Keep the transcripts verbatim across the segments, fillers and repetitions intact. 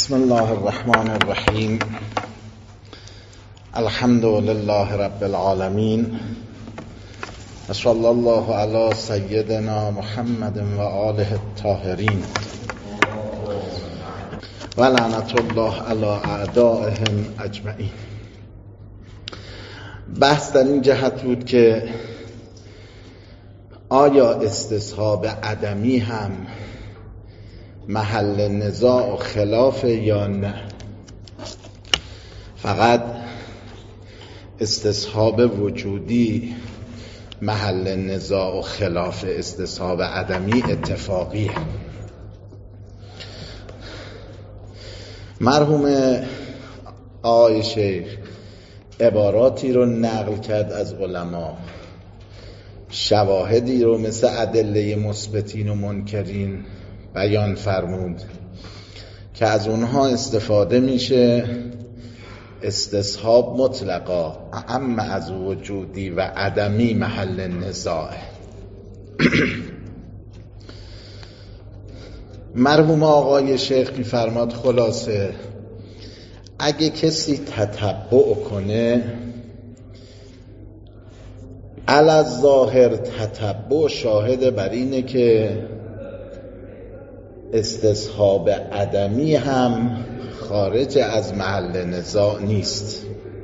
بسم الله الرحمن الرحیم. الحمد لله رب العالمین و صلی الله علی سیدنا محمد و آله الطاهرین و لعنت الله علی اعدائهم اجمعین. بحث در این جهت بود که آیا استصحاب عدمی هم محل نزاع و خلاف یا نه؟ فقط استصحاب وجودی محل نزاع و خلاف، استصحاب عدمی اتفاقیه. مرحوم آقای شیخ عباراتی رو نقل کرد از علما، شواهدی رو مثل ادله مثبتین و منکرین بیان فرمود که از اونها استفاده میشه استصحاب مطلقا اما از وجودی و عدمی محل نزاع. مرحوم آقای شیخ میفرماد خلاصه اگه کسی تتبع کنه، علی الظاهر تتبع شاهد بر اینه که استصحاب عدمی هم خارج از محل نزاع نیست،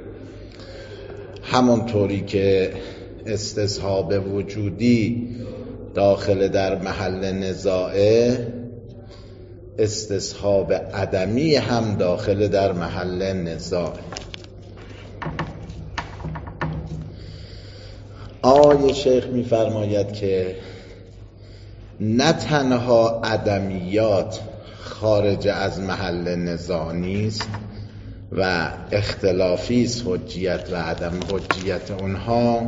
همونطوری که استصحاب وجودی داخل در محل نزاعه، استصحاب عدمی هم داخل در محل نزاع. آقای شیخ می‌فرماید که نه تنها عدمیات خارج از محل نزاع نیست و اختلافی است حجیت و عدم حجیت اونها،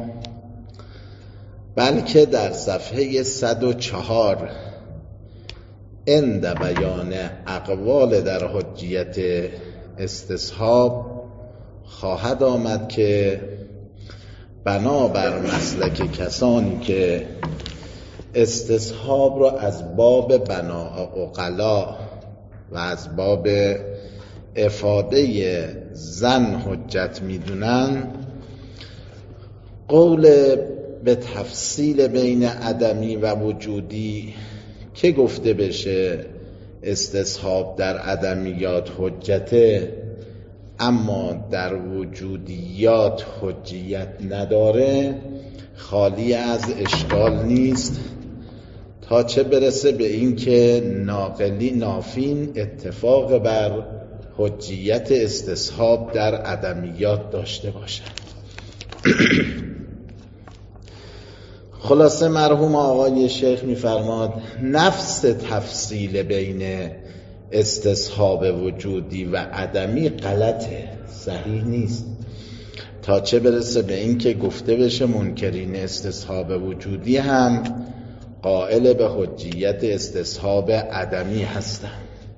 بلکه در صفحه صد و چهار عند بیان اقوال در حجیت استصحاب خواهد آمد که بنابر مسلک کسانی که استصحاب را از باب بناء عقلا و از باب افاده ظن حجت میدونن، قول به تفصیل بین عدمی و وجودی که گفته بشه استصحاب در عدمیات حجته اما در وجودیات حجیت نداره، خالی از اشکال نیست، تا چه برسه به این که ناقلی نافین اتفاق بر حجیت استصحاب در عدمیات داشته باشد. خلاصه مرحوم آقای شیخ میفرماد نفس تفصیل بین استصحاب وجودی و عدمی غلطه، صحیح نیست، تا چه برسه به این که گفته بشه منکرین استصحاب وجودی هم قائل به حجیت استصحاب عدمی هستن.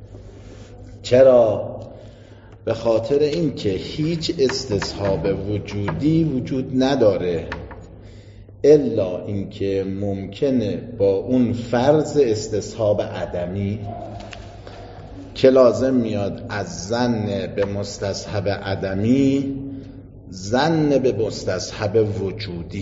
چرا؟ به خاطر این که هیچ استصحاب وجودی وجود نداره الا اینکه ممکنه با اون فرض استصحاب عدمی که لازم میاد از ظن به مستصحب عدمی ظن به مستصحب وجودی،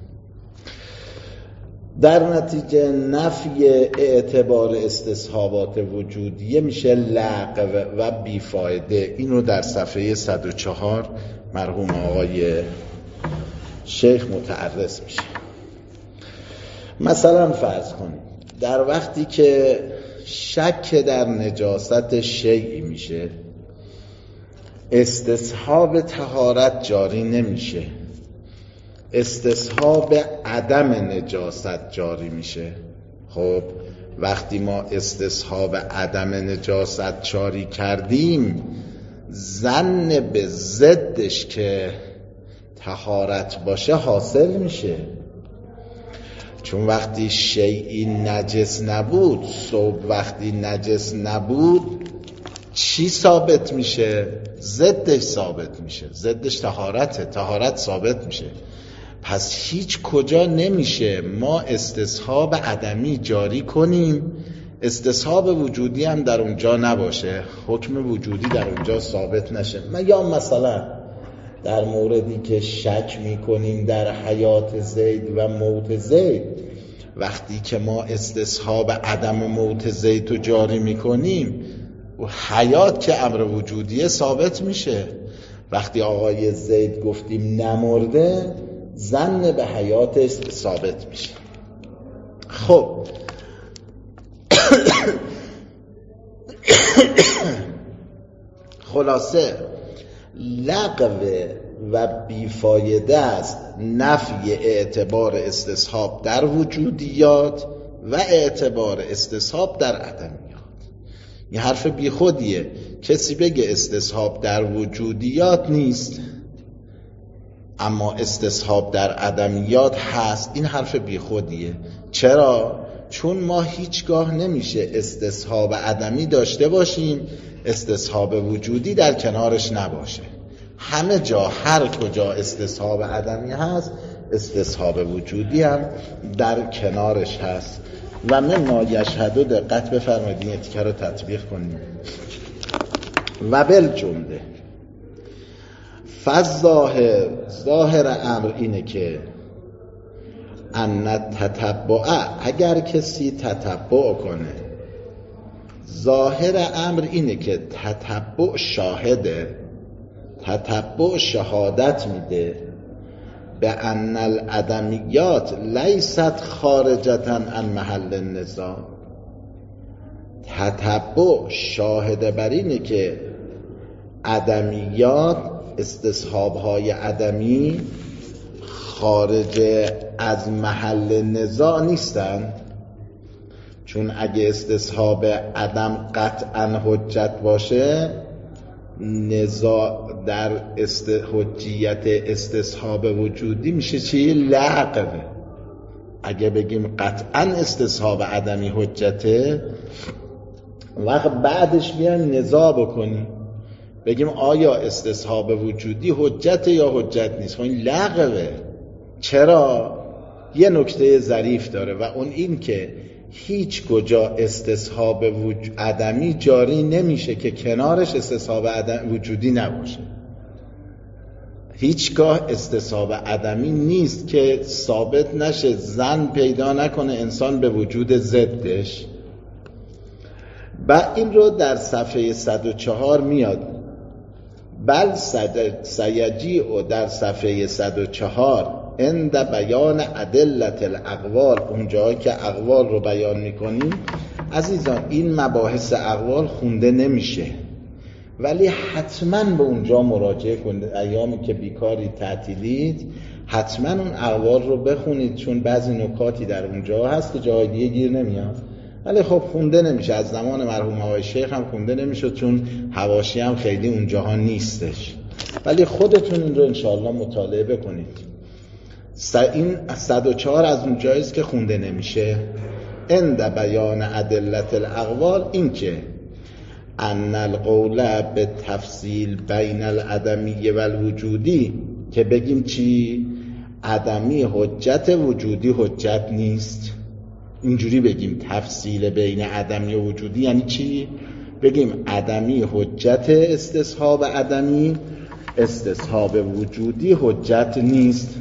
در نتیجه نفی اعتبار استصحابات وجودیه میشه لغو و بیفایده. این رو در صفحه صد و چهار مرحوم آقای شیخ متعرض میشه. مثلا فرض کنید در وقتی که شک در نجاست شیئی میشه، استصحاب طهارت جاری نمیشه، استصحاب عدم نجاست جاری میشه. خب وقتی ما استصحاب عدم نجاست جاری کردیم، ظن به ضدش که طهارت باشه حاصل میشه، چون وقتی شیئی نجس نبود، صوب وقتی نجس نبود چی ثابت میشه؟ ضدش ثابت میشه، ضدش طهارته، طهارت ثابت میشه. پس هیچ کجا نمیشه ما استصحاب عدمی جاری کنیم استصحاب وجودی هم در اونجا نباشه، حکم وجودی در اونجا ثابت نشه. یا مثلا در موردی که شک میکنیم در حیات زید و موت زید، وقتی که ما استصحاب عدم موت زید رو جاری میکنیم، حیات که امر وجودی ثابت میشه. وقتی آقای زید گفتیم نمرده، ظن به حیاتش ثابت میشه. خب خلاصه لغو و بیفایده است نفی اعتبار استصحاب در وجودیات و اعتبار استصحاب در عدمیات. این حرف بیخودیه. کسی بگه استصحاب در وجودیات نیست اما استصحاب در عدمیات هست، این حرف بیخودیه. چرا؟ چون ما هیچگاه نمیشه استصحاب عدمی داشته باشیم استصحاب وجودی در کنارش نباشه. همه جا هر کجا استصحاب عدمی هست استصحاب وجودی هم در کنارش هست. و من ما یشهدو، دقت بفرمایید این اتیکه رو تطبیق کنیم. و بالجمله فظاهر، ظاهر امر اینه که ان تتبع، اگر کسی تتبع کنه، ظاهر امر اینه که تتبع شاهده، تتبع شهادت میده به ان العدمیات لیست خارجتا عن محل النزاع. تتبع شاهده بر اینه که عدمیات، استصحاب‌های عدمی خارج از محل نزاع نیستن. چون اگه استصحاب عدم قطعا حجت باشه، نزاع در است... حجیت استصحاب وجودی میشه چی؟ لغو. اگه بگیم قطعا استصحاب عدمی حجته، وقت بعدش بیان نزاع بکنیم بگیم آیا استصحاب وجودی حجته یا حجت نیست، خب این لغوه. چرا؟ یه نکته ظریف داره و اون این که هیچ کجا استصحاب وجود عدمی جاری نمیشه که کنارش استصحاب عدم وجودی نباشه. هیچگاه استصحاب عدمی نیست که ثابت نشه، ظن پیدا نکنه انسان به وجود ضدش. و این رو در صفحه صد و چهار میاد. بل سیجیع در صفحه صد و چهار عند بیان ادلت الاقوال، اونجایی که اقوال رو بیان میکنیم. عزیزان این مباحث اقوال خونده نمیشه، ولی حتما به اونجا مراجعه کنید. ایامی که بیکاری تعطیلید حتما اون اقوال رو بخونید، چون بعضی نکاتی در اونجا هست که جای دیگه گیر نمیاد. ولی خب خونده نمیشه. از زمان مرحوم آقای شیخ هم خونده نمیشه چون حواشی هم خیلی اونجاها نیستش. ولی خودتون این رو انشاءالله مطالعه بکنید. این صد و چهار از اون جاییست که خونده نمیشه. عند بیان ادلت الاقوال، این که ان القول به تفصیل بین العدمی و الوجودی، که بگیم چی؟ عدمی حجت، وجودی حجت نیست. اینجوری بگیم تفصیل بین عدمی و وجودی یعنی چی؟ بگیم عدمی حجت استصحاب عدمی، استصحاب وجودی حجت نیست.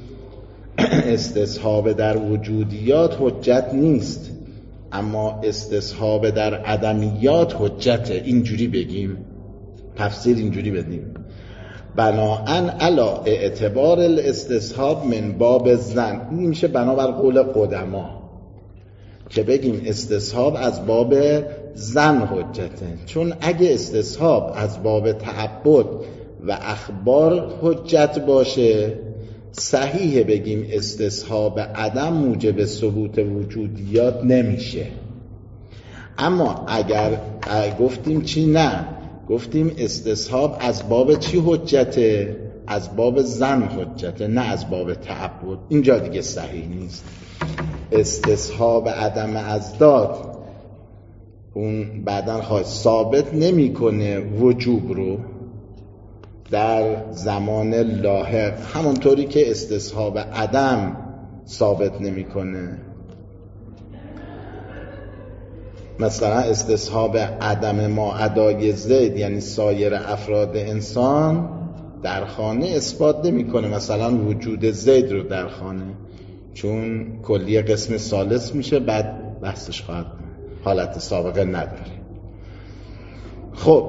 استصحاب در وجودیات حجت نیست اما استصحاب در عدمیات حجته. اینجوری بگیم، تفسیر اینجوری بدیم. بناءن علی اعتبار الاستصحاب من باب ظن، این میشه بنابر قول قدما که بگیم استصحاب از باب ظن حجته. چون اگه استصحاب از باب تعبد و اخبار حجت باشه، صحیح بگیم استصحاب عدم موجب ثبوت وجودیات نمیشه. اما اگر گفتیم چی؟ نه، گفتیم استصحاب از باب چی حجته؟ از باب ظن حجته، نه از باب تعبد. اینجا دیگه صحیح نیست. استصحاب عدم ازداد اون بعدن خواهد ثابت نمیکنه وجوب رو در زمان لاحق، همونطوری که استصحاب عدم ثابت نمیکنه. مثلا استصحاب عدم ما عدای زید یعنی سایر افراد انسان در خانه اثبات نمی‌کنه مثلا وجود زید رو در خانه، چون کلیه قسم ثالث میشه بعد بحثش خواهد حالت سابقه نداره. خب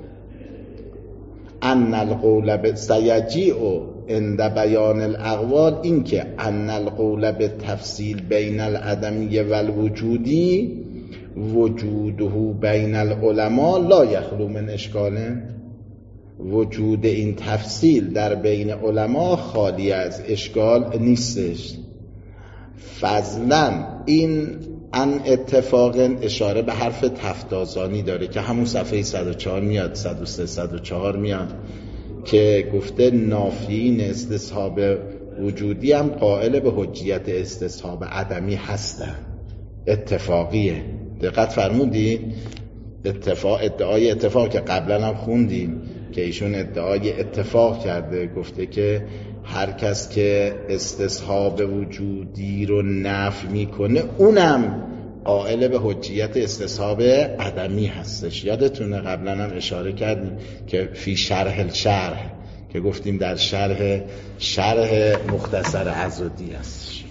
ان القول به سیجیء عند بیان الاقوال، این که ان القول به تفصیل بین العدمی و الوجودی وجوده بین العلماء لا یخلو من اشکال، وجود این تفصیل در بین علما خالی از اشکال نیستش. فضلا این ان اتفاق اشاره به حرف تفتازانی داره که همون صفحه صد و چهار میاد، صد و سه صد و چهار میاد که گفته نافیین استصحاب وجودی هم قائل به حجیت استصحاب عدمی هستن. اتفاقیه، دقت فرمودین؟ اتفاق ادعای اتفاق که قبلا هم خوندیم که ایشون ادعای اتفاق کرده، گفته که هر کس که استصحاب وجودی رو نفی میکنه اونم قائل به حجیت استصحاب عدمی هستش. یادتونه قبلا هم اشاره کردیم که فی شرح الشرح که گفتیم در شرح شرح مختصر عضدی هستش.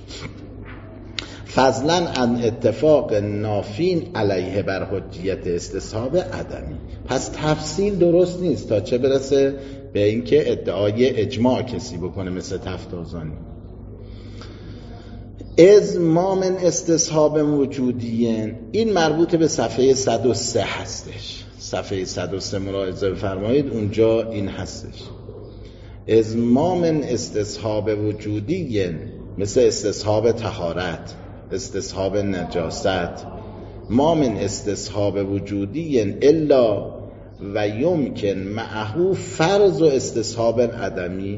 فضلا عن اتفاق نافین علیه بر حجیت استصحاب عدمی. پس تفصیل درست نیست تا چه برسه به اینکه ادعای اجماع کسی بکنه مثل تفتازانی. از ما من استصحاب وجودیین، این مربوط به صفحه صد و سه هستش. صفحه صد و سه ملاحظه بفرمایید، اونجا این هستش. از ما من استصحاب وجودیین، مثل استصحاب طهارت، استصحاب نجاست، ما من استصحاب وجودیین الا و یمکن معه فرض و استصحاب عدمی،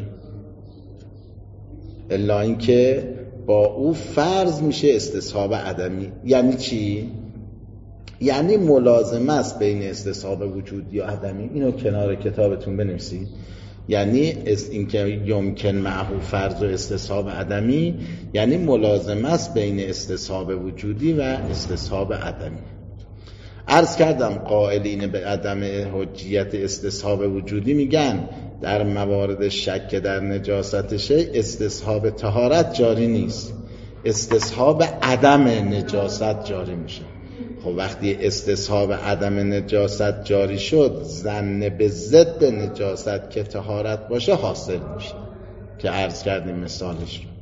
الا اینکه با او فرض میشه استصحاب عدمی. یعنی چی؟ یعنی ملازمه است بین استصحاب وجودی و عدمی. اینو کنار کتابتون بنویسید. یعنی اینکه یمکن معه فرض و استصحاب عدمی یعنی ملازمه است بین استصحاب وجودی و استصحاب عدمی. عرض کردم قائلین به عدم حجیت استصحاب وجودی میگن در موارد شک در نجاست شیء استصحاب طهارت جاری نیست، استصحاب عدم نجاست جاری میشه. خب وقتی استصحاب عدم نجاست جاری شد، ظن به ضد نجاست که طهارت باشه حاصل میشه که عرض کردیم مثالش رو.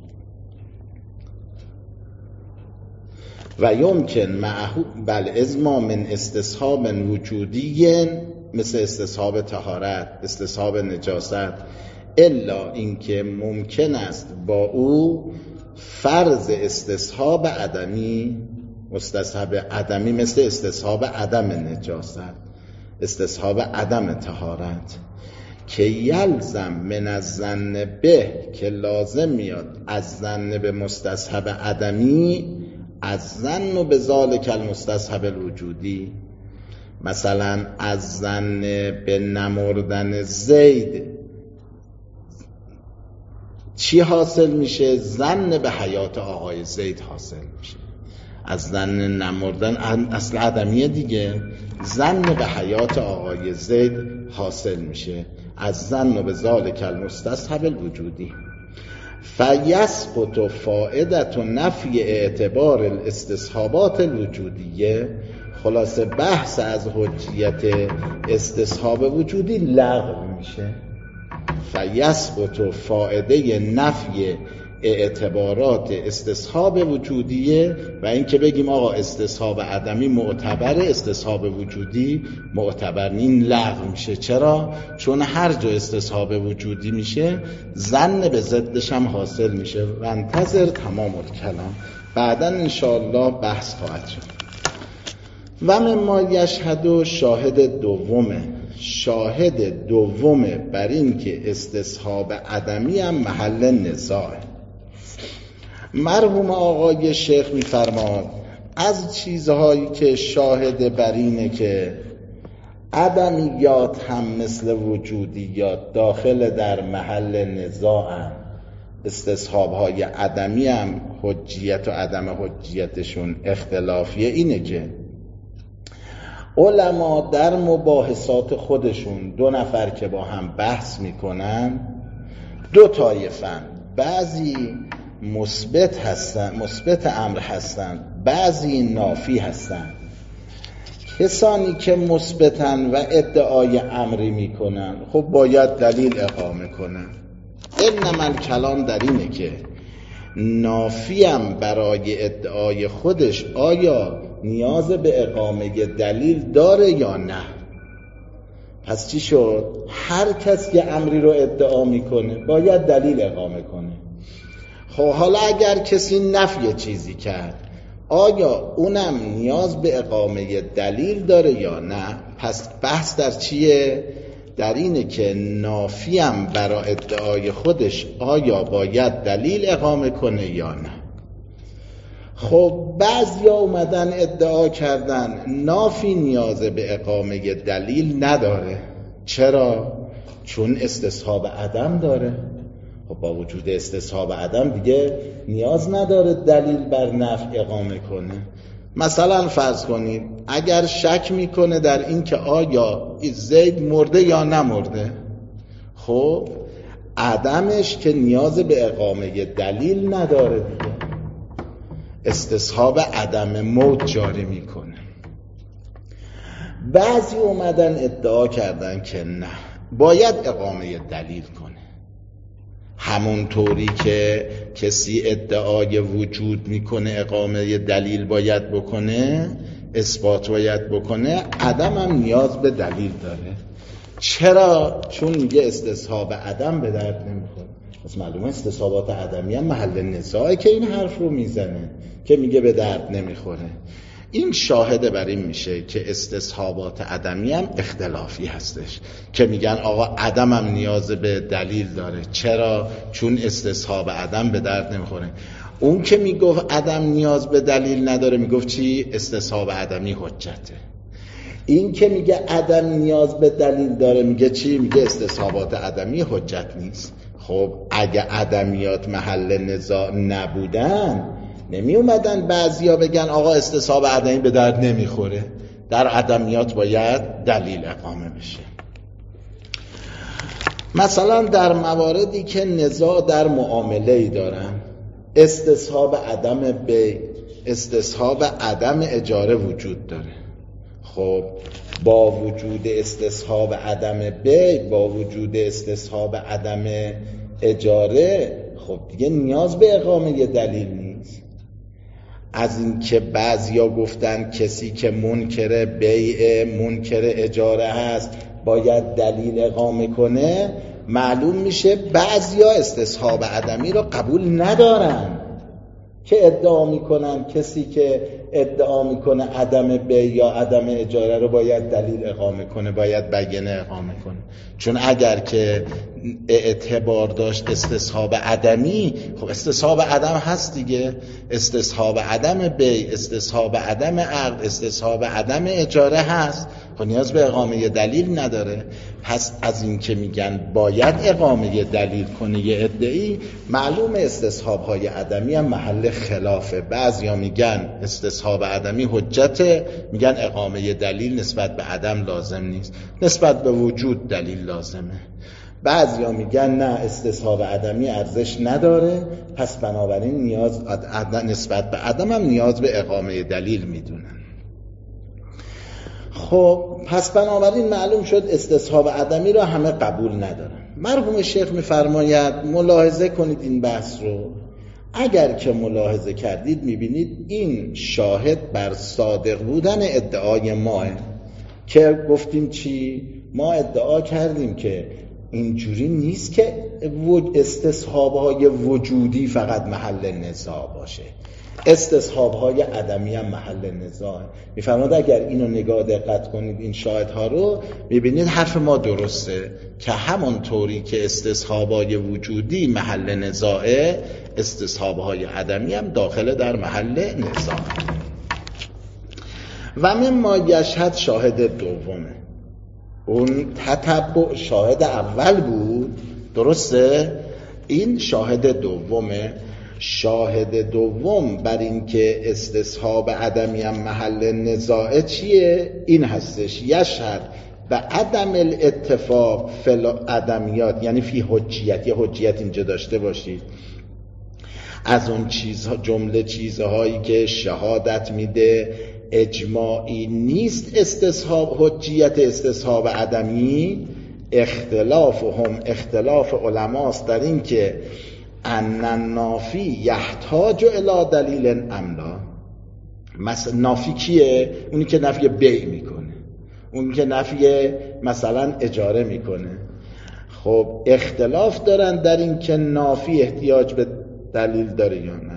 و یمکن معه بل از ما من استصحاب وجودی، مثل استصحاب طهارت، استصحاب نجاست، الا اینکه ممکن است با او فرض استصحاب عدمی، مستصحب عدمی مثل استصحاب عدم نجاست، استصحاب عدم طهارت، که یلزم من الظن به، که لازم میاد از ظن به مستصحب عدمی از ظن به ذالک المستصحب الوجودی. مثلا از ظن به نمردن زید چی حاصل میشه؟ ظن به حیات آقای زید حاصل میشه. از ظن نمردن اصل عدمیه دیگه، ظن به حیات آقای زید حاصل میشه از ظن به ذالک المستصحب الوجودی. فیسقط فائدت و نفی اعتبار الاستصحابات الوجودیه. خلاصه بحث از حجیت استصحاب وجودی لغو میشه. فیسقط فائده نفی اعتبارات استصحاب وجودیه و اینکه بگیم آقا استصحاب عدمی معتبره، استصحاب وجودی معتبر، این لغو میشه. چرا؟ چون هر جا استصحاب وجودی میشه ظن به ضدش هم حاصل میشه. و انتظر تمام الکلام، بعدا انشاءالله بحث خواهد شد. و مما یشهد شاهد دومه، شاهد دومه بر این که استصحاب عدمی هم محل نزاعه. مرحوم آقای شیخ میفرماد از چیزهایی که شاهد بر اینه که عدمیات هم مثل وجودیات داخل در محل نزاعن، استصحابهای عدمی هم حجیت و عدم حجیتشون اختلافیه، اینه که علما در مباحثات خودشون دو نفر که با هم بحث میکنن دو طایفن، بعضی مثبت هستن، مثبت امر هستن، بعضی نافی هستن. کسانی که مثبتن و ادعای امری میکنن خب باید دلیل اقامه کنن. انما الکلام در اینه که نافیم برای ادعای خودش آیا نیاز به اقامه دلیل داره یا نه؟ پس چی شد؟ هر کس که امری رو ادعا میکنه باید دلیل اقامه کنه. خب حالا اگر کسی نفی چیزی کرد آیا اونم نیاز به اقامه دلیل داره یا نه؟ پس بحث در چیه؟ در اینه که نافیم برای ادعای خودش آیا باید دلیل اقامه کنه یا نه. خب بعضیا اومدن ادعا کردن نافی نیاز به اقامه دلیل نداره. چرا؟ چون استصحاب عدم داره. خب با وجود استصحاب عدم دیگه نیاز نداره دلیل بر نفی اقامه کنه. مثلا فرض کنید اگر شک میکنه در این که آیا زید مرده یا نمرده، خب عدمش که نیاز به اقامه دلیل نداره دیگه، استصحاب عدم موت جاری میکنه. بعضی اومدن ادعا کردن که نه، باید اقامه دلیل کنه. همون طوری که کسی ادعای وجود میکنه اقامه دلیل باید بکنه، اثبات باید بکنه، عدم هم نیاز به دلیل داره. چرا؟ چون میگه استصحاب عدم به درد نمیخوره. پس معلومه استصحابات عدمی هم محل نزاعه که این حرف رو میزنه که میگه به درد نمیخوره. این شاهده بر این میشه که استصحابات عدمی هم اختلافی هستش که میگن آقا عدم هم نیاز به دلیل داره. چرا؟ چون استصحاب عدم به درد نمیخوره. اون که میگفت عدم نیاز به دلیل نداره میگفت چی؟ استصحاب عدمی حجته. این که میگه عدم نیاز به دلیل داره میگه چی؟ میگه استصحابات عدمی حجت نیست. خب اگه عدمیات محل نزاع نبودن نمی اومدن بعضیا بگن آقا استصحاب عدمی به درد نمیخوره، در عدمیات باید دلیل اقامه بشه. مثلا در مواردی که نزاع در معامله‌ای دارن، استصحاب عدم بیع، استصحاب عدم اجاره وجود داره. خب با وجود استصحاب عدم بیع، با وجود استصحاب عدم اجاره، خب دیگه نیاز به اقامه دلیل نیست. از این که بعضیا گفتن کسی که منکر بیع، منکر اجاره هست باید دلیل اقامه کنه، معلوم میشه بعضیا استصحاب عدمی رو قبول ندارن که ادعا میکنن کسی که ادعا میکنه عدم بیع یا عدم اجاره رو باید دلیل اقامه کنه، باید بیانه اقامه کنه. چون اگر که اعتبار داشت استصحاب عدمی، خب استصحاب عدم هست دیگه، استصحاب عدم بیع، استصحاب عدم عقد، استصحاب عدم اجاره هست، خب نیاز به اقامه دلیل نداره. پس از این که میگن باید اقامه دلیل کنه یه ادعی، معلوم استصحاب های عدمی هم محل خلافه. بعضیا میگن استصحاب عدمی حجته، میگن اقامه دلیل نسبت به عدم لازم نیست، نسبت به وجود دلیل لازمه. بعضیا میگن نه، استصحاب عدمی ارزش نداره، پس بنابراین نیاز نسبت به عدم هم نیاز به اقامه دلیل میدونن. خب پس بنابراین معلوم شد استصحاب عدمی رو همه قبول ندارن. مرحوم شیخ میفرماید ملاحظه کنید این بحث رو. اگر که ملاحظه کردید میبینید این شاهد بر صادق بودن ادعای ماه که گفتیم چی؟ ما ادعا کردیم که اینجوری نیست که استصحاب‌های وجودی فقط محل نزاع باشه، استصحاب‌های عدمی هم محل نزاع. میفرماید اگر اینو نگاه دقت کنید این شاهدها رو میبینید حرف ما درسته که همون طوری که استصحاب‌های وجودی محل نزاعه، استصحاب‌های عدمی هم داخل در محل نزاع. و مما یشهد شاهد دومه، اون تتبع شاهد اول بود، درسته؟ این شاهد دومه. شاهد دوم بر این که استصحاب عدمی هم محل نزاع چیه؟ این هستش یشهد و عدم الاتفاق فی عدمیات، یعنی فی حجیت. یه حجیت اینجا داشته باشید از اون چیزها، جمله چیزهایی که شهادت میده اجماعی نیست استصحاب حجیت استصحاب عدمی. اختلاف هم اختلاف علماست در این که ان النافی یحتاج الی دلیل ام لا. مثلا نافی کیه؟ اونی که نفی بیع میکنه، اونی که نفی مثلا اجاره میکنه. خب اختلاف دارن در این که نافی احتیاج به دلیل داره یا نه.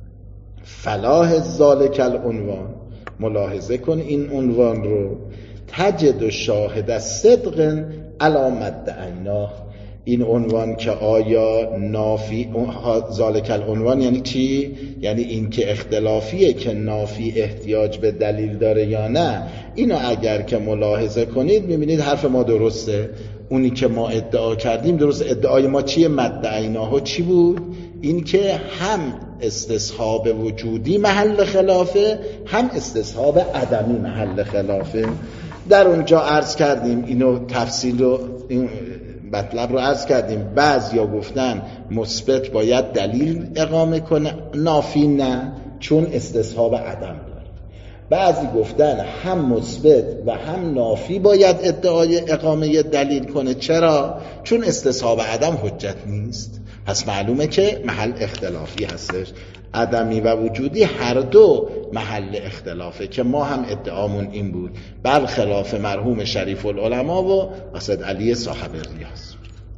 فلاح ذالک العنوان، ملاحظه کن این عنوان رو، تجد شاهد صدق علی مدعیناه. این عنوان که آیا نافی ذالک العنوان یعنی چی؟ یعنی این که اختلافیه که نافی احتیاج به دلیل داره یا نه. اینو اگر که ملاحظه کنید میبینید حرف ما درسته. اونی که ما ادعا کردیم درست. ادعای ما چیه؟ مدعیناه چی بود؟ این که هم استصحاب وجودی محل خلافه، هم استصحاب عدمی محل خلافه. در اونجا عرض کردیم اینو تفصیل رو، این مطلب رو عرض کردیم. بعضیا گفتن مثبت باید دلیل اقامه کنه، نافی نه، چون استصحاب عدم داره. بعضی گفتن هم مثبت و هم نافی باید ادعای اقامه دلیل کنه. چرا؟ چون استصحاب عدم حجت نیست. پس معلومه که محل اختلافی هستش. عدمی و وجودی هر دو محل اختلافه که ما هم ادعامون این بود، برخلاف مرحوم شریف العلماء و اسد علی صاحب ریاض.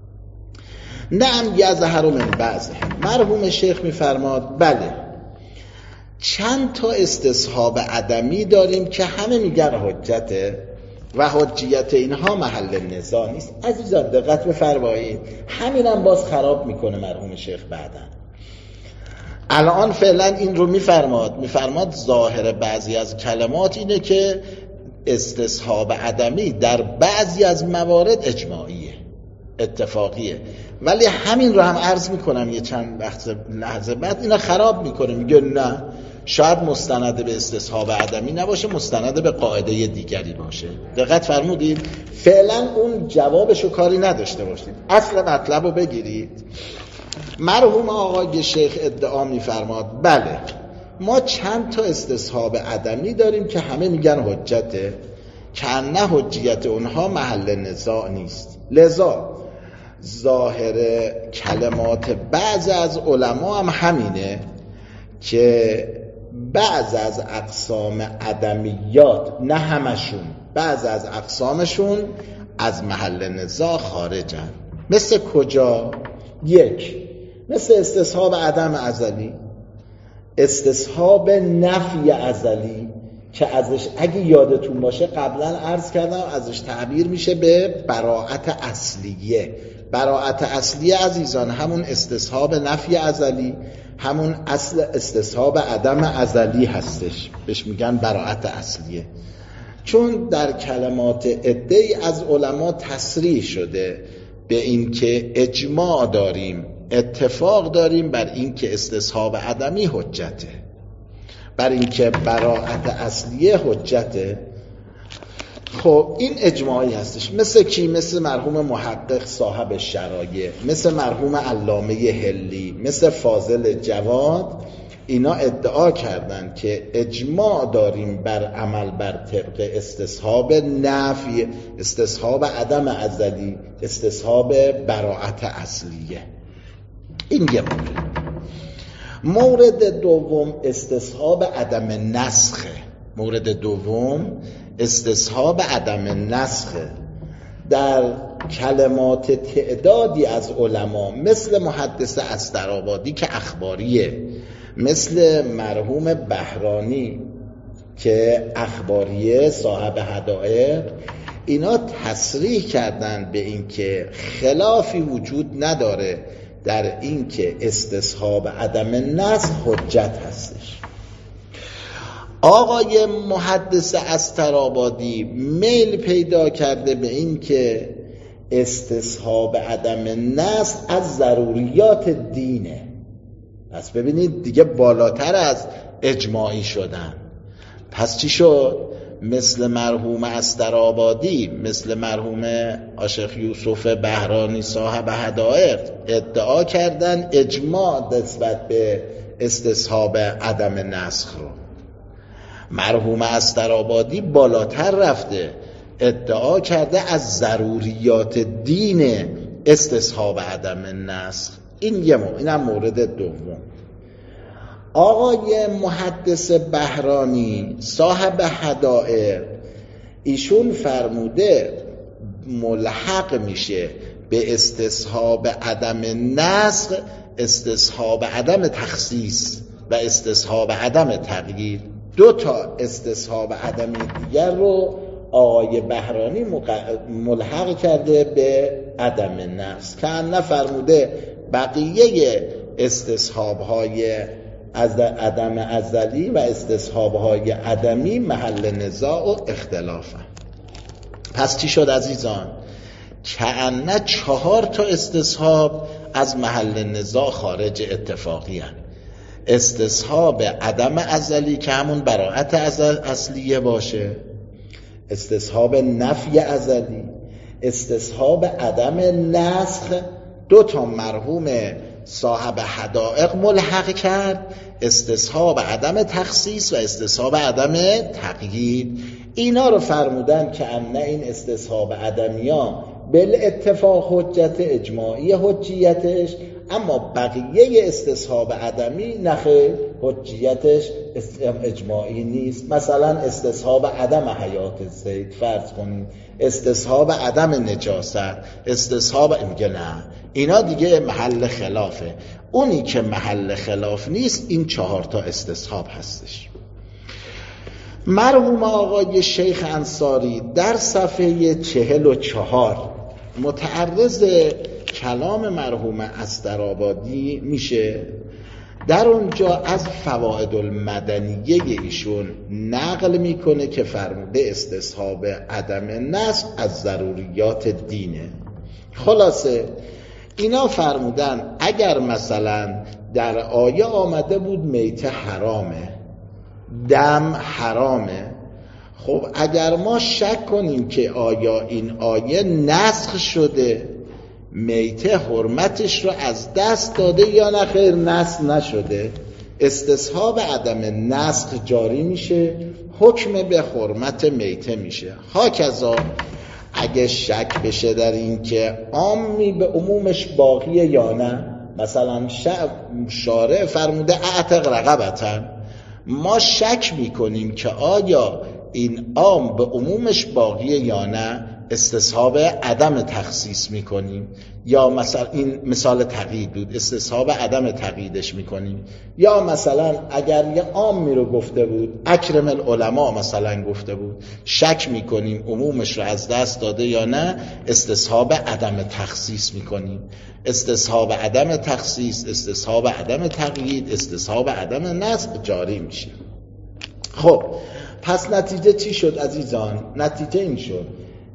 نعم یظهر من بعضهم. مرحوم شیخ میفرماد بله چند تا استصحاب عدمی داریم که همه میگن حجته و حجیت اینها محل نزاع نیست. عزیزان دقت بفرمایید، همینم باز خراب میکنه مرحوم شیخ بعداً. الان فعلا این رو میفرماد میفرماد ظاهر بعضی از کلمات اینه که استصحاب عدمی در بعضی از موارد اجماعیه، اتفاقیه، ولی همین رو هم عرض میکنم یه چند وقت لحظه بعد اینا خراب میکنه، میگه نه شاید مستند به استصحاب عدمی نباشه، مستند به قاعده دیگری باشه. دقت فرمودید؟ فعلا اون جوابشو کاری نداشته باشید، اصل مطلب رو بگیرید. مرحوم آقای شیخ ادعا میفرماد بله ما چند تا استصحاب عدمی داریم که همه میگن حجته، که نه حجیت اونها محل نزاع نیست. لذا ظاهر کلمات بعض از علما هم همینه که بعض از اقسام عدمیات، نه همشون، بعض از اقسامشون از محل نزاع خارجن. مثل کجا؟ یک، مثل استصحاب عدم ازلی، استصحاب نفی ازلی که ازش اگه یادتون باشه قبلا عرض کردم ازش تعبیر میشه به براءت اصلیه. براءت اصلیه عزیزان همون استصحاب نفی ازلی، همون اصل استصحاب عدم ازلی هستش، بهش میگن براءت اصلیه. چون در کلمات عده‌ای از علما تصریح شده به این که اجماع داریم، اتفاق داریم بر این که استصحاب عدمی حجته، بر این که براءت اصلیه حجته. خب این اجماعی هستش. مثل کی؟ مثل مرحوم محقق صاحب شرایع، مثل مرحوم علامه حلی، مثل فاضل جواد. اینا ادعا کردن که اجماع داریم بر عمل بر طبق استصحاب نفی، استصحاب عدم ازلی، استصحاب براءت اصلیه. این یه مورد. مورد دوم استصحاب عدم نسخه. مورد دوم استصحاب عدم نسخه. در کلمات تعدادی از علما مثل محدث استرآبادی که اخباریه، مثل مرحوم بهرانی که اخباریه صاحب حدائق، اینا تصریح کردن به این که خلافی وجود نداره در این که استصحاب عدم نسخ حجت هستش. آقای محدث استرآبادی میل پیدا کرده به این که استصحاب عدم نسخ از ضروریات دینه. پس ببینید دیگه بالاتر از اجماعی شدن. پس چی شد؟ مثل مرحوم استرآبادی، مثل مرحوم عاشق یوسف بهرانی صاحب حدائق ادعا کردن اجماع نسبت به استصحاب عدم نسخ رو. مرحوم استرآبادی بالاتر رفته، ادعا کرده از ضروریات دین استصحاب عدم نسخ. این یه مورد، اینم مورد دوم. آقای محدث بهرانی صاحب حدائق ایشون فرموده ملحق میشه به استصحاب عدم نسخ استصحاب عدم تخصیص و استصحاب عدم تغییر. دو تا استصحاب عدمی دیگر رو آقای بهرانی ملحق کرده به عدم نسخ که ان فرموده بقیه استصحاب های از عدم ازلی و استصحاب های عدمی محل نزاع و اختلاف هم. پس چی شد عزیزان؟ کأنه چهار تا استصحاب از محل نزاع خارج اتفاقی هم. استصحاب عدم ازلی که همون براءت اصلیه باشه، استصحاب نفی ازلی، استصحاب عدم نسخ. دو تا مرحوم صاحب حدائق ملحق کرد، استصحاب عدم تخصیص و استصحاب عدم تغییر. اینا رو فرمودن که ان این استصحاب عدمیان بالاتفاق حجت اجماعی حجیتش، اما بقیه استصحاب عدمی نخیر حجیتش اجماعی نیست. مثلا استصحاب عدم حیات زید فرض کنید، استصحاب عدم نجاست، استصحاب میگه نه اینا دیگه محل خلافه. اونی که محل خلاف نیست این چهار تا استصحاب هستش. مرحوم آقای شیخ انصاری در صفحه چهل و چهار متعرض کلام مرحوم استرآبادی میشه. در اونجا از فوائد المدنیه ایشون نقل میکنه که فرموده استصحاب عدم نسخ از ضروریات دینه. خلاصه اینا فرمودن اگر مثلا در آیه آمده بود میته حرامه، دم حرامه، خب اگر ما شک کنیم که آیا این آیه نسخ شده، میته حرمتش رو از دست داده یا نه خیر نسخ نشده، استصحاب عدم نسخ جاری میشه، حکم به حرمت میته میشه. هاکذا اگه شک بشه در این که عامی به عمومش باقیه یا نه، مثلا شارع فرموده اعتق رقبتن، ما شک میکنیم که آیا این عام به عمومش باقیه یا نه، استصحاب عدم تخصیص میکنیم، یا مثلا این مثال تقیید بود استصحاب عدم تقییدش میکنیم، یا مثلا اگر یه عامی رو گفته بود اکرم العلماء مثلا گفته بود، شک میکنیم عمومش رو از دست داده یا نه، استصحاب عدم تخصیص میکنیم. استصحاب عدم تخصیص، استصحاب عدم تقیید، استصحاب عدم نسخ جاری میشه. خب پس نتیجه چی شد عزیزان؟ نتیجه این شد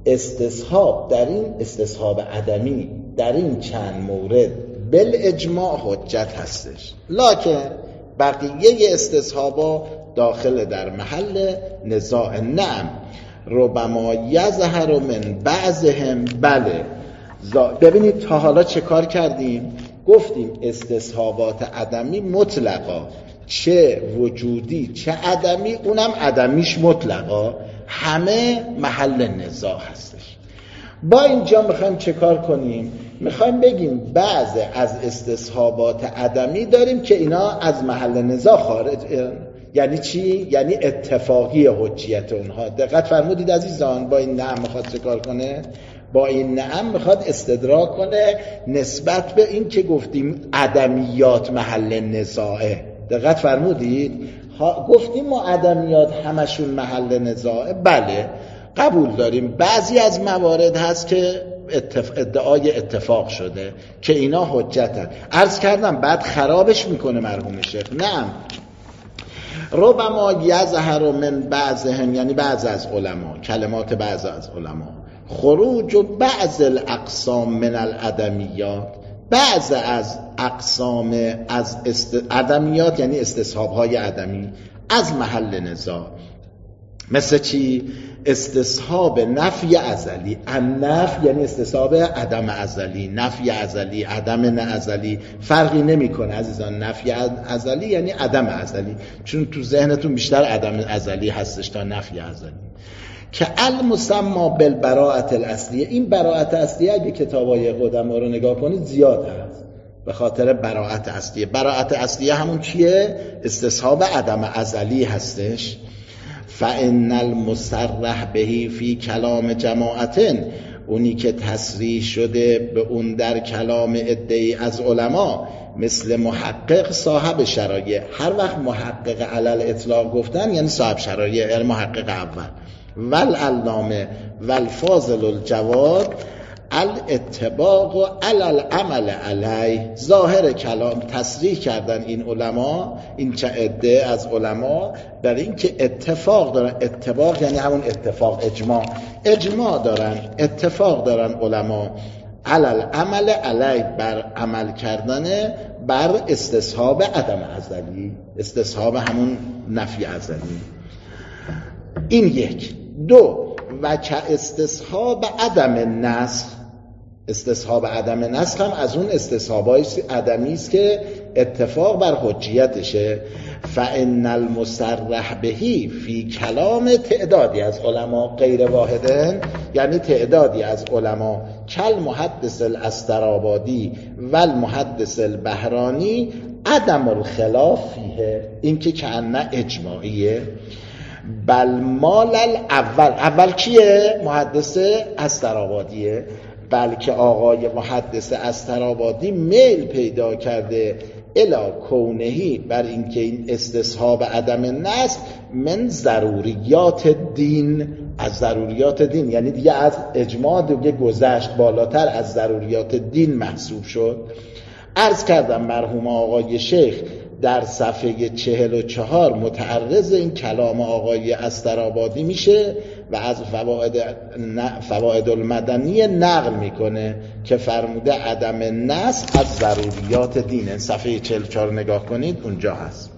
استصحاب در این استصحاب عدمی در این چند مورد بالاجماع حجت هستش، لکن بقیه استصحابا داخل در محل نزاع. نعم ربما یظهر من بعضهم، بله. ببینید تا حالا چه کار کردیم؟ گفتیم استصحابات عدمی مطلقا، چه وجودی چه عدمی، اونم عدمیش مطلقا، همه محل نزاع هستش. با اینجا میخوایم چه کار کنیم؟ میخوایم بگیم بعض از استصحابات عدمی داریم که اینا از محل نزاع خارج. یعنی چی؟ یعنی اتفاقی حجیت اونها. دقت فرمودید عزیزان؟ با این نعم میخواد چه کار کنه؟ با این نعم میخواد استدراک کنه نسبت به این که گفتیم عدمیات محل نزاعه. دقت فرمودید؟ گفتیم ما عدمیات همشون محل نزاعه، بله قبول داریم. بعضی از موارد هست که اتف... ادعای اتفاق شده که اینا حجتن. عرض کردم بعد خرابش میکنه مرحوم شیخ. نعم ربما یظهر من بعضهم، یعنی بعض از علما، کلمات بعض از علما، خروج و بعض الاقسام من العدمیات، بعض از اقسام از است... عدمیات یعنی استصحاب‌های عدمی از محل نزاع، مثل چی؟ استصحاب نفی ازلی. النفی یعنی استصحاب عدم ازلی، نفی ازلی، عدم نه ازلی فرقی نمیکنه عزیزان. نفی ازلی یعنی عدم ازلی، چون تو ذهنتون بیشتر عدم ازلی هستش تا نفی ازلی. که المسما بالبراءة الاصلیه، این براءت اصلیه اگه کتابای قدما رو نگاه کنید زیاد هست به خاطر براءت اصلیه. براءت اصلیه همون چیه؟ استصحاب عدم ازلی هستش. فإن المصرح بهی فی کلام جماعتن، اونی که تصریح شده به اون در کلام عده‌ای از علما، مثل محقق صاحب شرایع. هر وقت محقق علل اطلاق گفتن یعنی صاحب شرایع، یعنی محقق اول. والعلامه والفاضل الجواد الاتباق و علل عمل علیه. ظاهر کلام تصریح کردن این علما، این چه عده از علما، در این که اتفاق دارن. اتفاق یعنی همون اتفاق، اجماع اجماع دارن، اتفاق دارن علما علل عمل علیه، بر عمل کردن بر استصحاب عدم ازلی، استصحاب همون نفی ازلی. این یک. دو، و که استصحاب عدم نسخ. استصحاب عدم نسخ هم از اون استصحابای عدمی است که اتفاق بر حجیتشه. فإن المصرح بهی فی کلام تعدادی از علما غیر واحدن، یعنی تعدادی از علما کل محدث الاسترابادی و المحدث البهرانی عدم الخلاف فیه، این که کأنه اجماعیه. بل مال الاول، اول کیه؟ محدث استرابادیه. بلکه آقای محدث استرابادی میل پیدا کرده الی کونهی، بر اینکه این استصحاب عدم نسخ من ضروریات دین، از ضروریات دین، یعنی دیگه از اجماع دیگه گذشت، بالاتر از ضروریات دین محسوب شد. عرض کردم مرحوم آقای شیخ در صفحه چهل و چهار متعرض این کلام آقای استرابادی میشه و از فواید فواید المدنی نقل میکنه که فرموده عدم نسخ از ضروریات دینه. صفحه چهل و چهار نگاه کنید اونجا هست.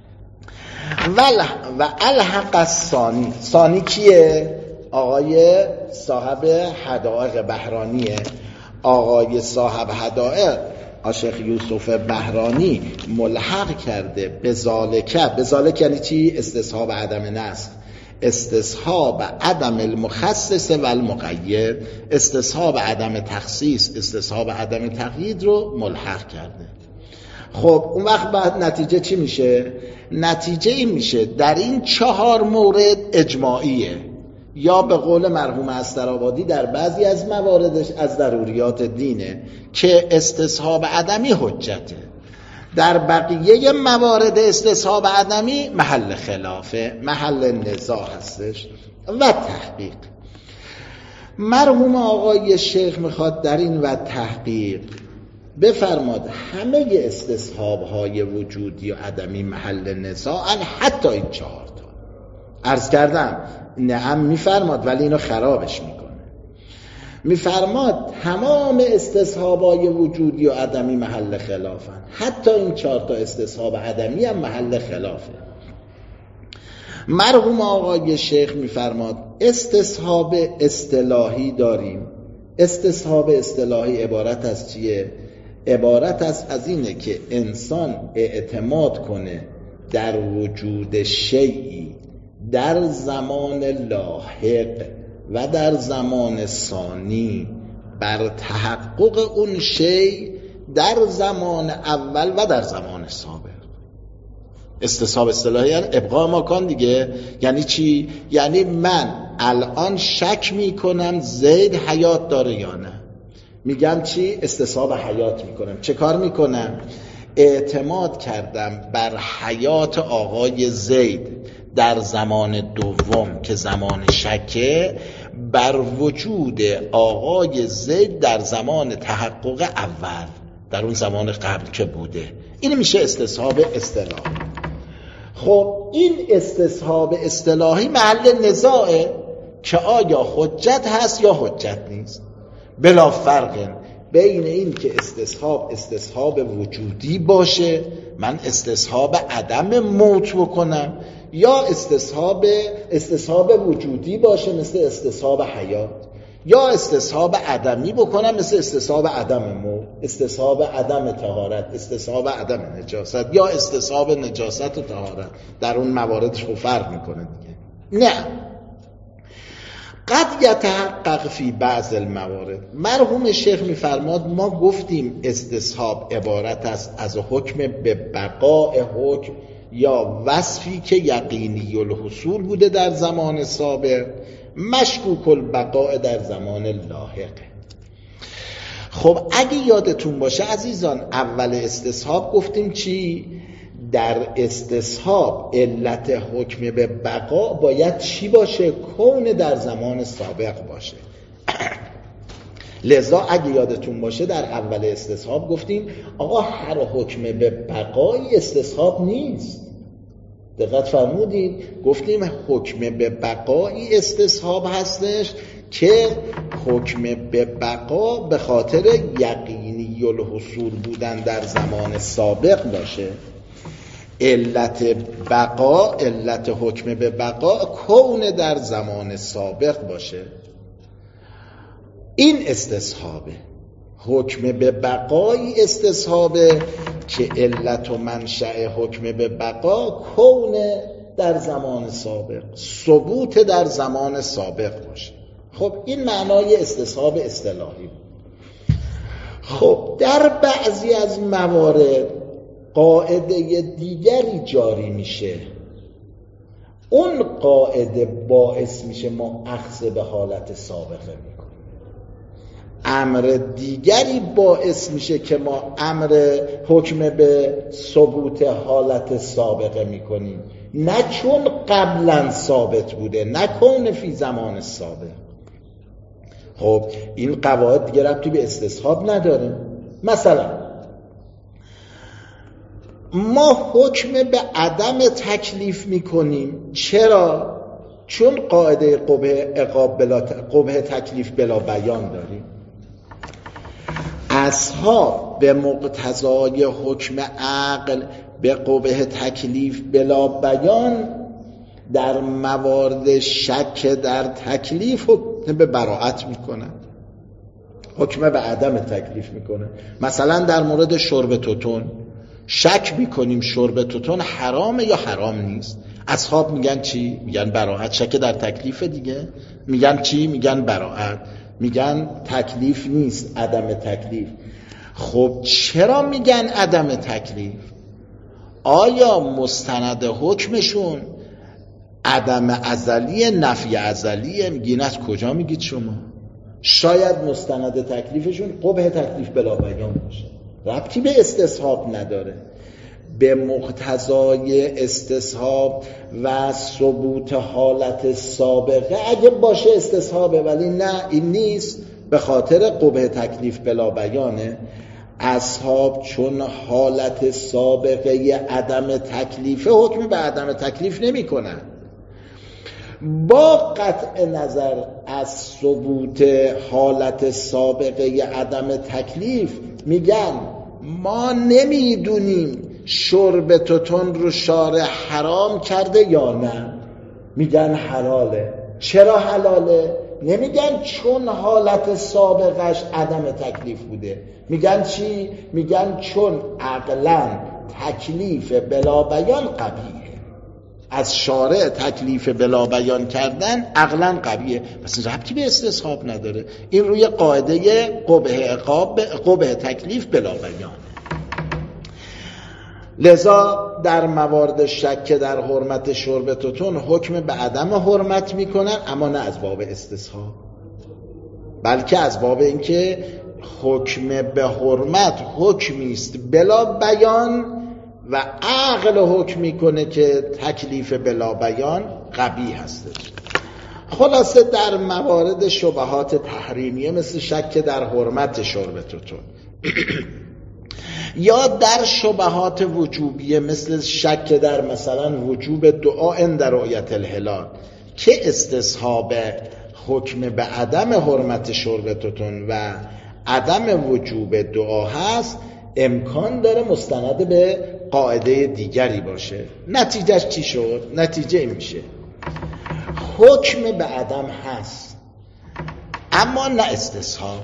و الحق الثانی، ثانی کیه؟ آقای صاحب حدائق بهرانیه. آقای صاحب حدائق شیخ یوسف بهرانی ملحق کرده به ذالکه. به ذالکه یعنی چی؟ استصحاب عدم نسخ، استصحاب عدم المخصص و المقید، استصحاب عدم تخصیص، استصحاب عدم تقیید رو ملحق کرده. خب اون وقت بعد نتیجه چی میشه؟ نتیجه این میشه در این چهار مورد اجماعیه، یا به قول مرحوم استرابادی در بعضی از مواردش از ضروریات دینه که استصحاب عدمی حجته، در بقیه موارد استصحاب عدمی محل خلافه، محل نزاع هستش و تحقیق. مرحوم آقای شیخ میخواد در این و تحقیق بفرماد همه استصحاب های وجودی و عدمی محل نزاع، حتی این چهار تا. عرض کردم نعم میفرماد ولی اینو خرابش میکنه. میفرماد تمام استصحابای وجودی و عدمی محل خلافن، حتی این چهار تا استصحاب عدمی هم محل خلافه. مرحوم آقای شیخ میفرماد استصحاب اصطلاحی داریم. استصحاب اصطلاحی عبارت از چیه؟ عبارت از از اینه که انسان اعتماد کنه در وجود شیئی در زمان لاحق و در زمان ثانی بر تحقق اون شی در زمان اول و در زمان سابق. استصحاب اصطلاحی یعنی ابقاء ماکان دیگه. یعنی چی؟ یعنی من الان شک میکنم زید حیات داره یا نه، میگم چی؟ استصحاب حیات میکنم. چه کار میکنم؟ اعتماد کردم بر حیات آقای زید در زمان دوم که زمان شکه، بر وجود آقای زید در زمان تحقق اول، در اون زمان قبل که بوده. این میشه استصحاب اصطلاحی. خب این استصحاب اصطلاحی محل نزاعه که آیا حجت هست یا حجت نیست. بلا فرق بین این که استصحاب استصحاب وجودی باشه، من استصحاب عدم موت بکنم، یا استصحاب استصحاب وجودی باشه مثل استصحاب حیات، یا استصحاب عدمی بکنم مثل استصحاب عدم موت، استصحاب عدم طهارت، استصحاب عدم نجاست، یا استصحاب نجاست و طهارت. در اون مواردش خب فرق میکنه دیگه. نه، قد یتحقق فی بعض الموارد. مرحوم شیخ میفرماد ما گفتیم استصحاب عبارت است از حکم به بقاء حکم یا وصفی که یقینی الحصول بوده در زمان سابق، مشکوک البقاء در زمان لاحق. خب اگه یادتون باشه عزیزان، اول استصحاب گفتیم چی؟ در استصحاب علت حکم به بقا باید چی باشه؟ کون در زمان سابق باشه. لذا اگه یادتون باشه در اول استصحاب گفتیم آقا هر حکم به بقایی استصحاب نیست. دقت فرمودید؟ گفتیم حکم به بقایی استصحاب هستش که حکم به بقا به خاطر یقینی الحصول بودن در زمان سابق باشه. علت بقا، علت حکم به بقا کون در زمان سابق باشه. این استصحابه، حکم به بقای استصحابه که علت و منشأ حکم به بقا کون در زمان سابق، ثبوت در زمان سابق باشه. خب این معنای استصحاب اصطلاحی. خب در بعضی از موارد قاعده دیگری جاری میشه، اون قاعده باعث میشه ما اخذ به حالت سابقه میکنیم. امر دیگری باعث میشه که ما امر حکم به ثبوت حالت سابقه میکنیم، نه چون قبلا ثابت بوده، نه کون فی زمان سابق. خب این قواعد دیگه ربطی به استصحاب نداره. مثلا ما حکم به عدم تکلیف میکنیم. چرا؟ چون قاعده قبح عقاب بلا قبح تکلیف بلا بیان داریم. اصحاب به مقتضای حکم عقل به قبح تکلیف بلا بیان در موارد شک در تکلیف حکم به براءت میکنن، حکم به عدم تکلیف میکنه. مثلا در مورد شرب توتون شک میکنیم شرب توتون حرامه یا حرام نیست. اصحاب میگن چی؟ میگن براءت. شک در تکلیف دیگه، میگن چی؟ میگن براءت. میگن تکلیف نیست، عدم تکلیف. خب چرا میگن عدم تکلیف؟ آیا مستند حکمشون عدم ازلی نفی ازلیه؟ میگین از کجا میگید شما؟ شاید مستند تکلیفشون قبح تکلیف بلا بیان باشه، ربطی به استصحاب نداره. به مقتضای استصحاب و ثبوت حالت سابقه اگه باشه استصحابه، ولی نه این نیست، به خاطر قبح تکلیف بلا بیانه. اصحاب چون حالت سابقه عدم تکلیف حکم به عدم تکلیف نمی کنن، با قطع نظر از ثبوت حالت سابقه عدم تکلیف میگن ما نمیدونیم شرب توتون رو شارع حرام کرده یا نه. میگن حلاله. چرا حلاله؟ نمیگن چون حالت سابقش عدم تکلیف بوده. میگن چی؟ میگن چون عقلاً تکلیف بلا بیان قبیحه. از شارع تکلیف بلا بیان کردن عقلاً قبیحه، پس ربطی به استصحاب نداره. این روی قاعده قبح عقاب قبح تکلیف بلا بیان. لذا در موارد شک در حرمت شرب توتون حکم به عدم حرمت میکنن، اما نه از باب استصحاب، بلکه از باب اینکه حکم به حرمت حکمی است بلا بیان و عقل حکم میکنه که تکلیف بلا بیان قبیح هستش. خلاصه در موارد شبهات تحریمیه مثل شک در حرمت شرب توتون یا در شبهات وجوبیه مثل شک در مثلا وجوب دعا در رؤیت الهلال که استصحاب حکم به عدم حرمت شرب توتون و عدم وجوب دعا هست، امکان داره مستند به قاعده دیگری باشه. نتیجهش چی شد؟ نتیجه این میشه حکم به عدم هست اما نه استصحاب.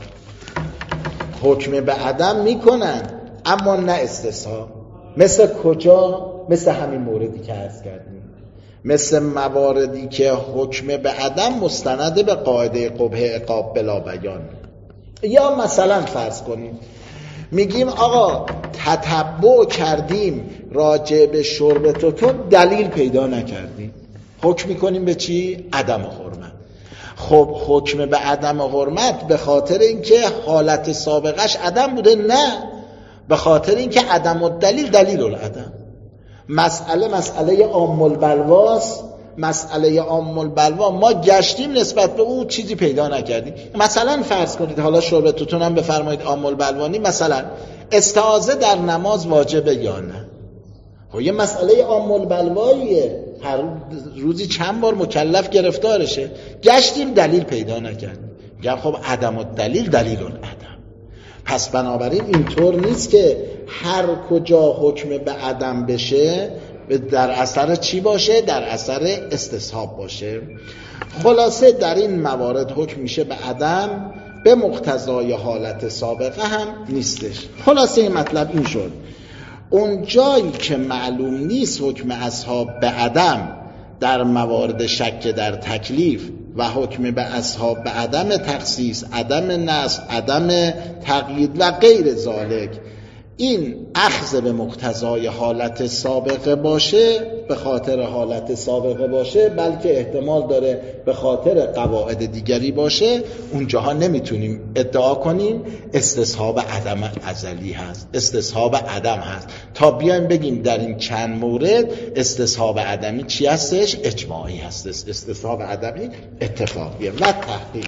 حکم به عدم میکنن اما نه استصحاب. مثل کجا؟ مثل همین موردی که عرض کردیم، مثل مواردی که حکم به عدم مستند به قاعده قبح عقاب بلا بیان. یا مثلا فرض کنیم میگیم آقا تتبع کردیم راجع به شرب توتون، دلیل پیدا نکردیم، حکم میکنیم به چی؟ عدم حرمت. خب حکم به عدم حرمت به خاطر اینکه حالت سابقش عدم بوده؟ نه، به خاطر اینکه عدم الدلیل دلیل العدم. مسئله مسئله عام البلواست. مسئله عام البلوا ما گشتیم نسبت به او چیزی پیدا نکردیم. مثلا فرض کنید حالا شرب توتون هم بفرمایید عام البلوانی، مثلا استعاذه در نماز واجبه یا نه؟ خب یه مسئله عام البلواییه، هر روزی چند بار مکلف گرفتارشه، گشتیم دلیل پیدا نکردیم. میگم خب عدم الدلیل دلیل العدم. پس بنابراین اینطور نیست که هر کجا حکم به عدم بشه در اثر چی باشه؟ در اثر استصحاب باشه. خلاصه در این موارد حکم میشه به عدم به مقتضای حالت سابقه هم نیستش. خلاصه این مطلب این شد اون جایی که معلوم نیست حکم اصحاب به عدم در موارد شک در تکلیف و حکم به اصحاب به عدم تخصیص، عدم نسخ، عدم تقیید و غیر ذالک، این اخذ به مقتضای حالت سابقه باشه، به خاطر حالت سابقه باشه، بلکه احتمال داره به خاطر قواعد دیگری باشه، اونجاها نمیتونیم ادعا کنیم استصحاب عدم ازلی هست، استصحاب عدم هست، تا بیایم بگیم در این چند مورد استصحاب عدمی چی هستش؟ اجماعی هست، استصحاب عدمی اتفاقیه. و تحقیق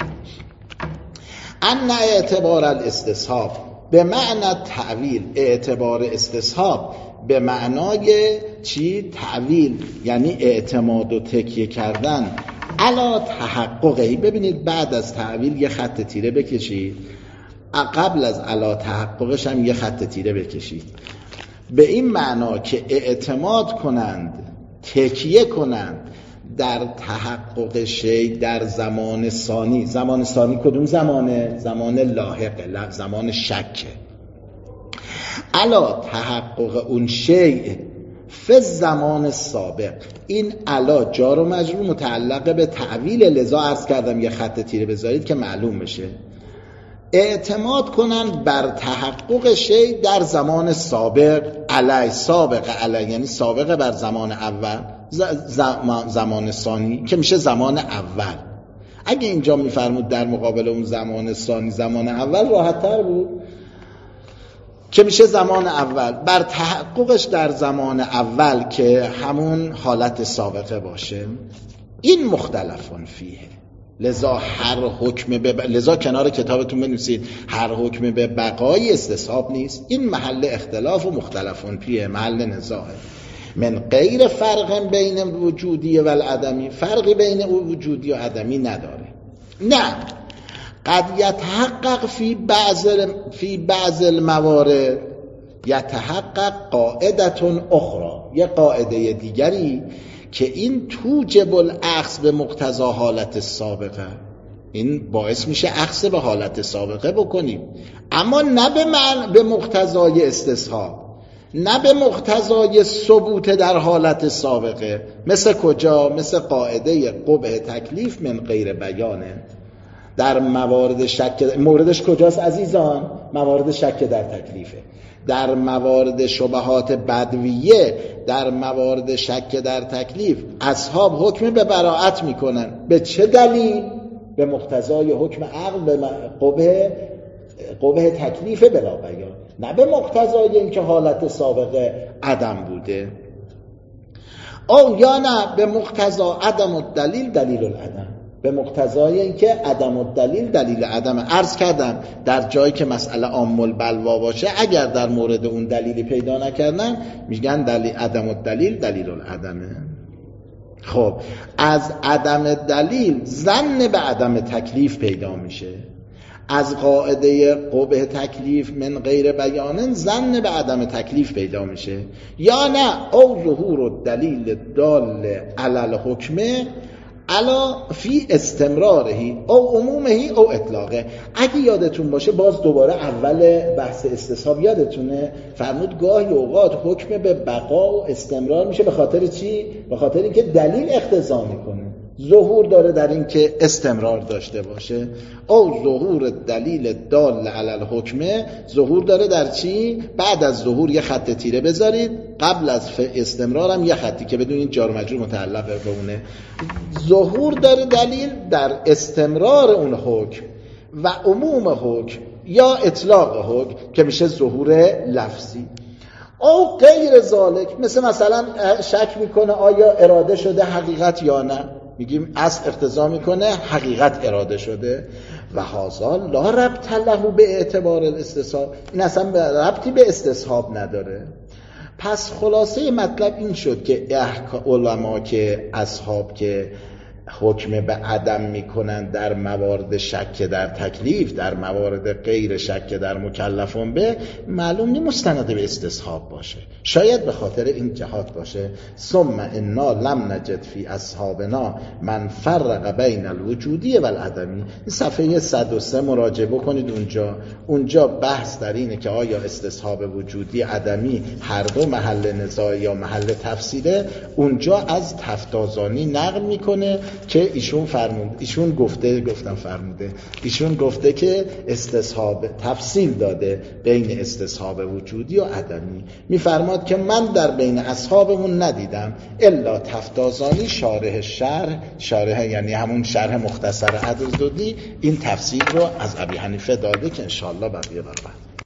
ان اعتبار الاستصحاب به معنی تعویل، اعتبار استصحاب به معنای چی؟ تعویل، یعنی اعتماد و تکیه کردن علا تحققی. ببینید بعد از تعویل یه خط تیره بکشید، قبل از علا تحققش هم یه خط تیره بکشید، به این معنا که اعتماد کنند، تکیه کنند در تحقق شی در زمان ثانی. زمان ثانی کدوم زمانه؟ زمان لاحقه، زمان شکه. علا تحقق اون شی فی زمان سابق. این علا جار و مجرور متعلق به تعویل، لذا عرض کردم یه خط تیره بذارید که معلوم بشه. اعتماد کنن بر تحقق شی در زمان سابق علی، سابق علی یعنی سابق بر زمان اول، زمان ثانی که میشه زمان اول. اگه اینجا میفرمود در مقابل اون زمان ثانی زمان اول، راحت تر بود که میشه زمان اول، بر تحققش در زمان اول که همون حالت سابقه باشه. این مختلفون فیه، لذا هر حکم به ب... لذا کنار کتابتون بنویسید هر حکم به بقای استصحاب نیست. این محل اختلاف و مختلفون فیه، محل نزاعه. من غیر فرق بین وجودی و العدمی، فرقی بین وجودی و عدمی نداره. نه، قد یتحقق فی بعض فی بعض الموارد یتحقق قاعدت اخرى، یه قاعده دیگری که این توجب الاخذ به مقتضا حالت سابقه، این باعث میشه اخذ به حالت سابقه بکنیم، اما نه به معنی به مقتضای استصحاب، نه به مقتضای ثبوت در حالت سابقه. مثل کجا؟ مثل قاعده قبح تکلیف من غیر بیانه. در موارد شک، موردش کجاست عزیزان؟ موارد شک در تکلیفه. در موارد شبهات بدویه، در موارد شک در تکلیف اصحاب حکم به براءت میکنن. به چه دلیل؟ به مقتضای حکم عقل به قبح قبح تکلیف بلا بیان، نه به مقتضای اینکه حالت سابقه عدم بوده. او یا نه به مقتضا عدم الدلیل دلیل العدم، به مقتضای اینکه عدم الدلیل دلیل عدم. عرض کردم در جایی که مسئله عام البلوا باشه، اگر در مورد اون دلیلی پیدا نکردن میگن دلیل عدم الدلیل دلیل العدمه. خب از عدم دلیل ظن به عدم تکلیف پیدا میشه، از قاعده قبح تکلیف من غیر بیان ظن به عدم تکلیف پیدا میشه، یا نه او ظهور الدلیل دال علی الحکم علا فی استمرارهی او عمومهی او اطلاقه. اگه یادتون باشه باز دوباره اول بحث استصحاب یادتونه فرمود گاهی اوقات حکم به بقا و استمرار میشه به خاطر چی؟ به خاطر اینکه دلیل اقتضا میکنه، ظهور داره در این که استمرار داشته باشه. او ظهور دلیل دال علی الحکم، ظهور داره در چی؟ بعد از ظهور یه خط تیره بذارید، قبل از استمرار هم یه خطی که بدون این جار مجرور متعلق به اونه. ظهور داره دلیل در استمرار اون حکم و عموم حکم یا اطلاق حکم که میشه ظهور لفظی. او غیر ذالک، مثل مثلا شک میکنه آیا اراده شده حقیقت یا نه، میگیم اصل اقتضا میکنه حقیقت اراده شده. و هذا لا ربط له به اعتبار الاستصحاب، این اصلا ربطی به استصحاب نداره. پس خلاصه مطلب این شد که علما که اصحاب که حکم به عدم میکنن در موارد شک در تکلیف، در موارد غیر شک در مکلفون به، معلوم نی مستند به استصحاب باشه، شاید به خاطر این جهات باشه. ثم انا لم نجد فی اصحابنا من فرق بین الوجودی و العدمی. این صفحه صد و سه مراجعه بکنید، اونجا اونجا بحث در اینه که آیا استصحاب وجودی عدمی هر دو محل نزاع یا محل تفصیله. اونجا از تفتازانی نقل میکنه که ایشون فرمود ایشون گفته گفتم فرموده ایشون گفته که استصحاب تفصیل داده بین استصحاب وجودی و عدمی. میفرماد که من در بین اصحابمون ندیدم الا تفتازانی شارح شرح شارح یعنی همون شرح مختصر عددودی این تفصیل رو از ابی حنیفه داده که انشاءالله بقیه بر بعد